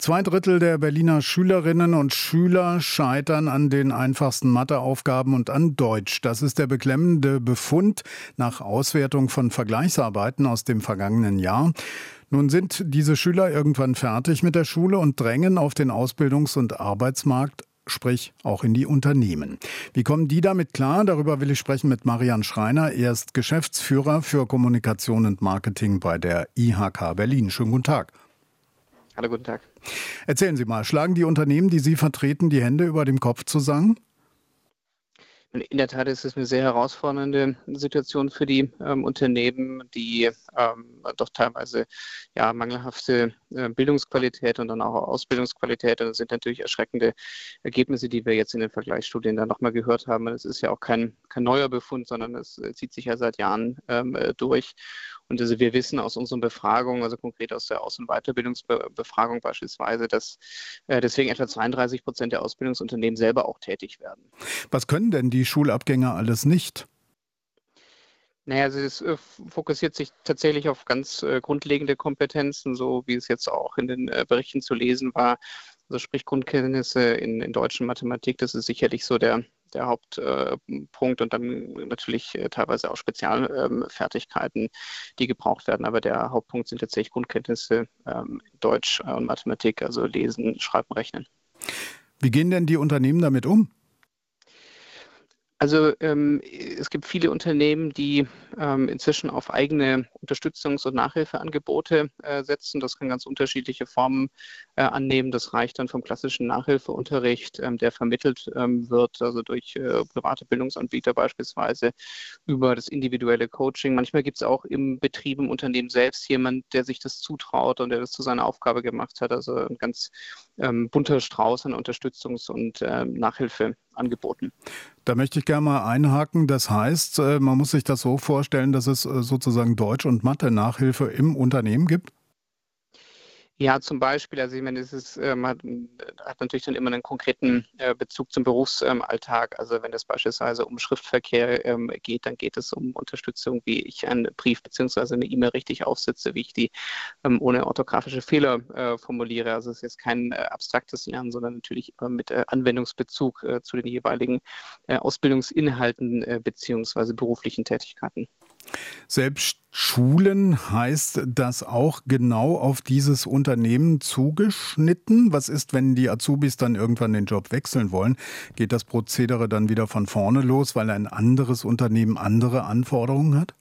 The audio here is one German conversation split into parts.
2/3 der Berliner Schülerinnen und Schüler scheitern an den einfachsten Matheaufgaben und an Deutsch. Das ist der beklemmende Befund nach Auswertung von Vergleichsarbeiten aus dem vergangenen Jahr. Nun sind diese Schüler irgendwann fertig mit der Schule und drängen auf den Ausbildungs- und Arbeitsmarkt, sprich auch in die Unternehmen. Wie kommen die damit klar? Darüber will ich sprechen mit Marian Schreiner. Er ist Geschäftsführer für Kommunikation und Marketing bei der IHK Berlin. Schönen guten Tag. Hallo, guten Tag. Erzählen Sie mal, schlagen die Unternehmen, die Sie vertreten, die Hände über dem Kopf zusammen? In der Tat ist es eine sehr herausfordernde Situation für die Unternehmen, die doch teilweise mangelhafte Bildungsqualität und dann auch Ausbildungsqualität. Und das sind natürlich erschreckende Ergebnisse, die wir jetzt in den Vergleichsstudien dann nochmal gehört haben. Es ist ja auch kein neuer Befund, sondern es zieht sich ja seit Jahren durch. Und also wir wissen aus unseren Befragungen, also konkret aus der Aus- und Weiterbildungsbefragung beispielsweise, dass deswegen etwa 32% der Ausbildungsunternehmen selber auch tätig werden. Was können denn die Schulabgänger alles nicht? Naja, also es fokussiert sich tatsächlich auf ganz grundlegende Kompetenzen, so wie es jetzt auch in den Berichten zu lesen war. Also sprich Grundkenntnisse in Deutsch und Mathematik, das ist sicherlich so der Hauptpunkt und dann natürlich teilweise auch Spezialfertigkeiten, die gebraucht werden. Aber der Hauptpunkt sind tatsächlich Grundkenntnisse in Deutsch und Mathematik, also Lesen, Schreiben, Rechnen. Wie gehen denn die Unternehmen damit um? Also es gibt viele Unternehmen, die inzwischen auf eigene Unterstützungs- und Nachhilfeangebote setzen. Das kann ganz unterschiedliche Formen annehmen. Das reicht dann vom klassischen Nachhilfeunterricht, der vermittelt wird, also durch private Bildungsanbieter beispielsweise, über das individuelle Coaching. Manchmal gibt es auch im Betrieb, im Unternehmen selbst jemand, der sich das zutraut und der das zu seiner Aufgabe gemacht hat. Also ein ganz bunter Strauß an Unterstützungs- und Nachhilfeangeboten. Da möchte ich gerne mal einhaken. Das heißt, man muss sich das so vorstellen, dass es sozusagen Deutsch- und Mathe-Nachhilfe im Unternehmen gibt? Ja, zum Beispiel, also ich meine, hat natürlich dann immer einen konkreten Bezug zum Berufsalltag. Also wenn es beispielsweise um Schriftverkehr geht, dann geht es um Unterstützung, wie ich einen Brief bzw. eine E-Mail richtig aufsetze, wie ich die ohne orthografische Fehler formuliere. Also es ist jetzt kein abstraktes Lernen, sondern natürlich mit Anwendungsbezug zu den jeweiligen Ausbildungsinhalten bzw. beruflichen Tätigkeiten. Selbst Schulen, heißt das auch genau auf dieses Unternehmen zugeschnitten? Was ist, wenn die Azubis dann irgendwann den Job wechseln wollen? Geht das Prozedere dann wieder von vorne los, weil ein anderes Unternehmen andere Anforderungen hat?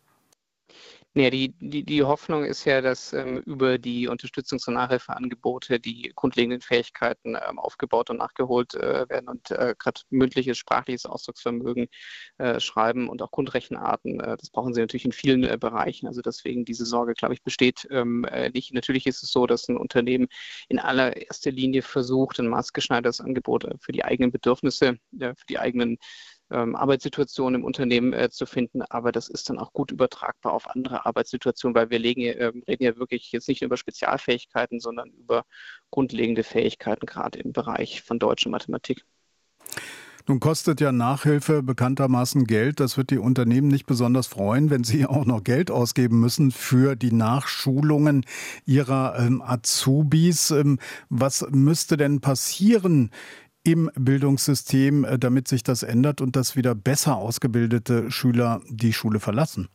Ja, die Hoffnung ist ja, dass über die Unterstützungs- und Nachhilfeangebote die grundlegenden Fähigkeiten aufgebaut und nachgeholt werden und gerade mündliches, sprachliches Ausdrucksvermögen, Schreiben und auch Grundrechenarten, das brauchen sie natürlich in vielen Bereichen. Also deswegen diese Sorge, glaube ich, besteht nicht. Natürlich ist es so, dass ein Unternehmen in allererster Linie versucht, ein maßgeschneidertes Angebot für die eigenen Bedürfnisse, für die eigenen Arbeitssituation im Unternehmen zu finden, aber das ist dann auch gut übertragbar auf andere Arbeitssituationen, weil wir reden ja wirklich jetzt nicht nur über Spezialfähigkeiten, sondern über grundlegende Fähigkeiten, gerade im Bereich von Deutsch und Mathematik. Nun kostet ja Nachhilfe bekanntermaßen Geld. Das wird die Unternehmen nicht besonders freuen, wenn sie auch noch Geld ausgeben müssen für die Nachschulungen ihrer Azubis. Was müsste denn passieren im Bildungssystem, damit sich das ändert und dass wieder besser ausgebildete Schüler die Schule verlassen?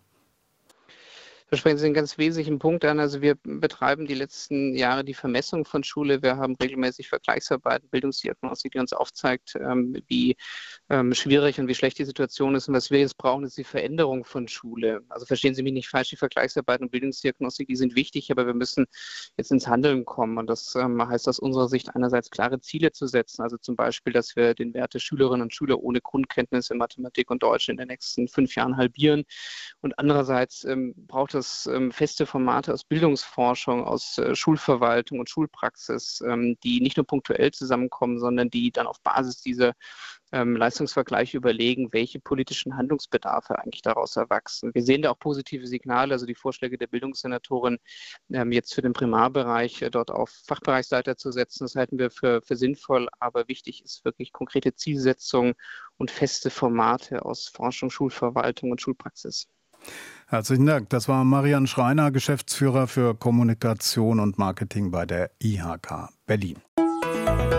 Da sprechen Sie einen ganz wesentlichen Punkt an. Also wir betreiben die letzten Jahre die Vermessung von Schule. Wir haben regelmäßig Vergleichsarbeiten, Bildungsdiagnostik, die uns aufzeigt, wie schwierig und wie schlecht die Situation ist. Und was wir jetzt brauchen, ist die Veränderung von Schule. Also verstehen Sie mich nicht falsch, die Vergleichsarbeiten und Bildungsdiagnostik, die sind wichtig, aber wir müssen jetzt ins Handeln kommen. Und das heißt aus unserer Sicht einerseits klare Ziele zu setzen. Also zum Beispiel, dass wir den Wert der Schülerinnen und Schüler ohne Grundkenntnisse in Mathematik und Deutsch in den nächsten 5 Jahren halbieren. Und andererseits braucht es feste Formate aus Bildungsforschung, aus Schulverwaltung und Schulpraxis, die nicht nur punktuell zusammenkommen, sondern die dann auf Basis dieser Leistungsvergleiche überlegen, welche politischen Handlungsbedarfe eigentlich daraus erwachsen. Wir sehen da auch positive Signale, also die Vorschläge der Bildungssenatorin, jetzt für den Primarbereich dort auf Fachbereichsleiter zu setzen, das halten wir für sinnvoll, aber wichtig ist wirklich konkrete Zielsetzung und feste Formate aus Forschung, Schulverwaltung und Schulpraxis. Herzlichen Dank. Das war Marian Schreiner, Geschäftsführer für Kommunikation und Marketing bei der IHK Berlin.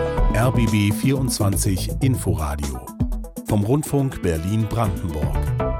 RBB 24 Inforadio vom Rundfunk Berlin-Brandenburg.